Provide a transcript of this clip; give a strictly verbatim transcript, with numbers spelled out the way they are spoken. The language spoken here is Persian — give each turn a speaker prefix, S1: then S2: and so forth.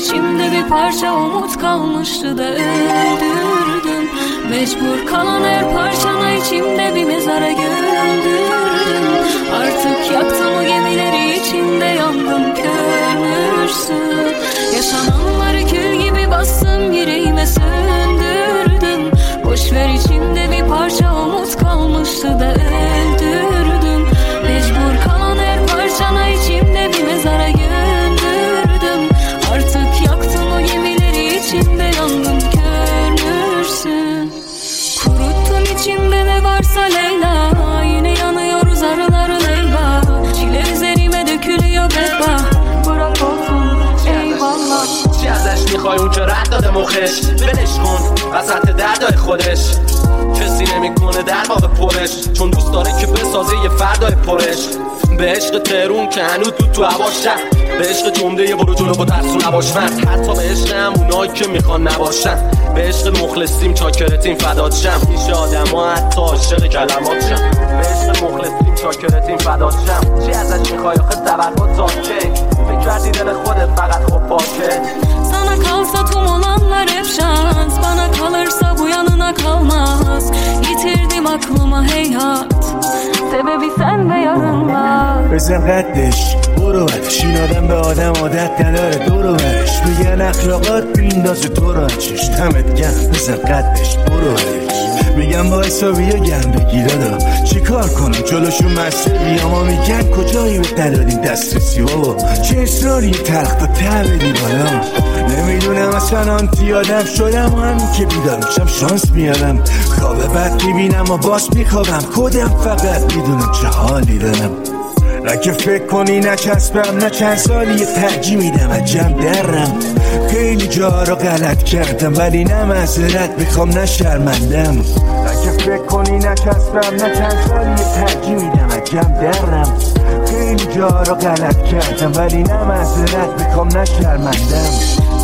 S1: içimde bir parça umut kalmıştı da öldürdüm. Mecbur kalan her parçana içimde bir mezara gömdürdüm. Artık yaktım o gemileri, içinde yandım körmürsün. Yaşananları kül gibi bastım, yüreğime söndürdüm. Boşver, içimde bir parça umut kalmıştı da öldürdüm. Mecbur kalan her parçana içimde bir mezara gömdürdüm. Artık yaktım o gemileri, içinde yandım körmürsün. Kuruttun içimde ne varsa Leyla, yine yanıyoruz arıların eyvah. Çile üzerime dökülüyor bedbah, bırak olsun eyvallah.
S2: چی ازش میخوای اون که رد داده مخش؟ ولش کن وسط دردای خودش، کسی نمیکنه در واقع پرش، چون دوست داره که بسازه یه فردای پرش. به عشق ترون که هنوز تو تو هواشن، به عشق جمله برو جلو با ترسو نباش من، حتی به عشق همونایی که میخوان نباشن. به عشق مخلصیم چاکرتیم فدات شم، میشه آدم ها حتی عاشق کلمات شم. به عشق مخلصیم چاکرتیم فدات شم. چی ازش میخوای آخه توقع زاده؟ فکر کردی دل خودت فقط خوب باشه؟
S1: Sana kalsa tüm olanlar hep şans, bana kalırsa bu yanına kalmaz. Yitirdim aklıma heyhat, sebebi sen ve yarınlar.
S3: بزن قدش برو ورش، این آدم به آدم عادت نداره دورو ورش. میگن اخلاقات بیندازه تو رو چش، دمت گرم بزن قدش برو ورش. میگم با حسابی گرم بگیر دادا، چی کار کنم جلوشون مستقی، اما میگن کجایی به نداریم دسترسی بابا، چه اصراری تلخ تا ته بدی بالا. نمیدونم اصلا آنتی آدم شدم و همین که بیدار میشم شانس میارم. خواب بد میبینم و باز میخوابم، خودم فقط میدونم چه حالی دارم. نه که فکر کنی نچسبم، نه چند سالی ترجیح میدم عجب درم. خیلی جا رو غلط کردم ولی نه معذرت میخوام نه شرمندم. نه که فکر کنی نچسبم، نه چند سالی ترجیح میدم عجب درم. خیلی جا رو غلط کردم ولی نه معذرت میخوام نه شرمندم.